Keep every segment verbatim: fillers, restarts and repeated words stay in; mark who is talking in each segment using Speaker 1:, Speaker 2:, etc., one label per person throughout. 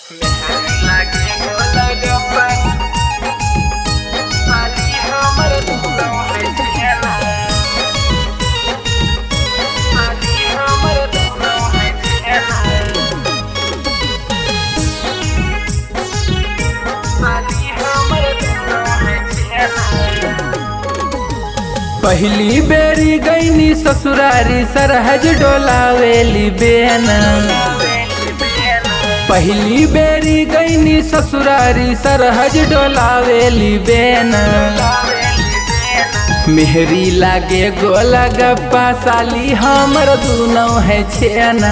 Speaker 1: पहली बेरी गईनी ससुरारी सरहज डोलावेली बेना। पहली बेरी गईनी ससुरारी सरहज डोलावेली बेना। मेहरी लागे गोला गप्पा साली हमर दूनों है छेना।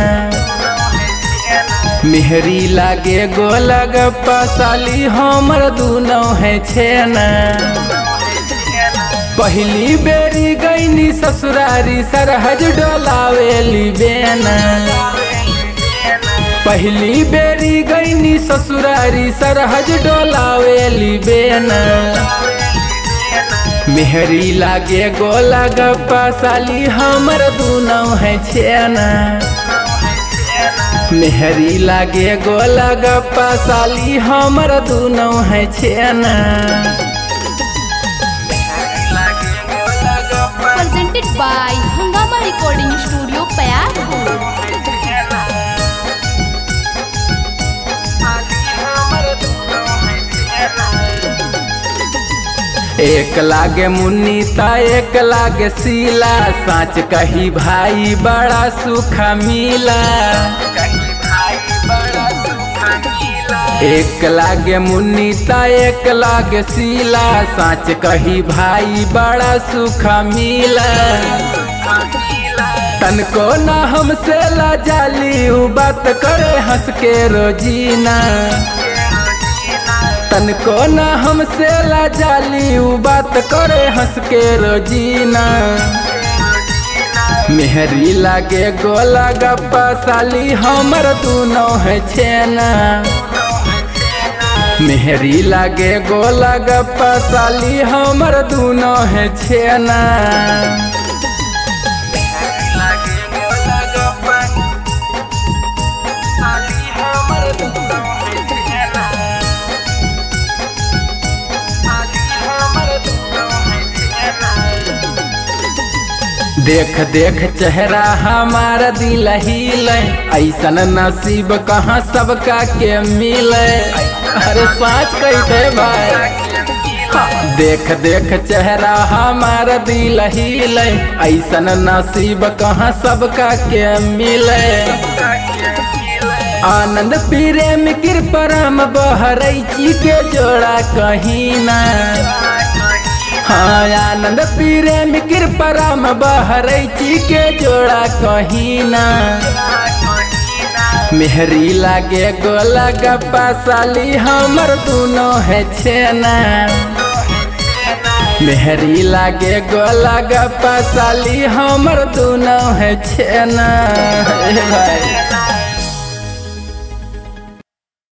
Speaker 1: मेहरी लागे गोला गप्पा साली हमर दूनों है छेना। पहली बेरी गईनी ससुरारी सरहज डोलावेली बेना। पहली बेरी गईनी ससुरारी सरहज डोलावेली बेना। मेहरी लागे गोला गप्पा साली हमर दूनों है छेना। मेहरी लागे गोला गप्पा साली हमर दूनों है छेना।
Speaker 2: Presented by Hungama Recording Studio, Payarpur.
Speaker 1: एक लागे मुन्नी ता एक लागे सीला, साँच कही भाई बड़ा सुखा मिला। एक लागे मुन्नी ता एक लागे सीला, साँच कही भाई बड़ा सुखा मिला। तनको ना हमसे ला जाली उ बात करे हंस के रोजीना। तनको ना हमसे ला जाली उ बात करे हंस के रोजीना। मेहरी लागे गोला गप्पा साली हमर दूनों है छेना। मेहरी लागे गोला गप्पा साली हमर दूनों है छेना। देख देख चेहरा हमारा दिल हिले, ऐसन नसीब कहाँ सबका के मिले। अरे साँच कहते भाई। देख देख चेहरा हमारा दिल हिले, ऐसन नसीब कहाँ सबका के मिले। आनंद प्रेम कृपरम बहरैची के जोड़ा कहीं ना। हाँ आनंद प्रेम कृपरम बहरैची के जोड़ा कहीं ना। मेहरी लागे गोला गप्पा साली हमर दूनों है छेना। मेहरी लागे गोला गप्पा साली हमर दूनों है छेना। भाई